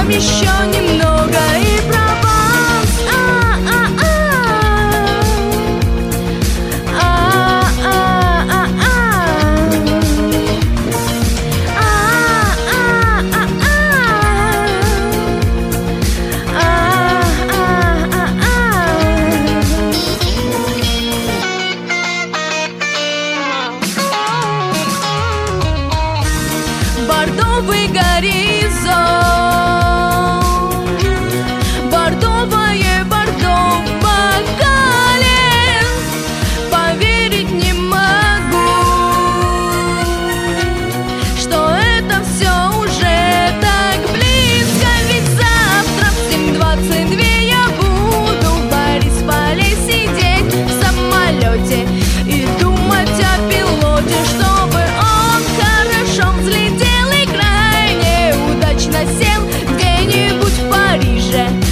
еще немного и Прованс. Бордовый горизонт, бордовое бордо в бокале. Поверить не могу, что это все уже так близко. Ведь завтра в 7:22 я буду в Борисполе сидеть в самолете и думать о пилоте, чтобы он хорошо взлетел и крайне удачно сел где-нибудь в Париже.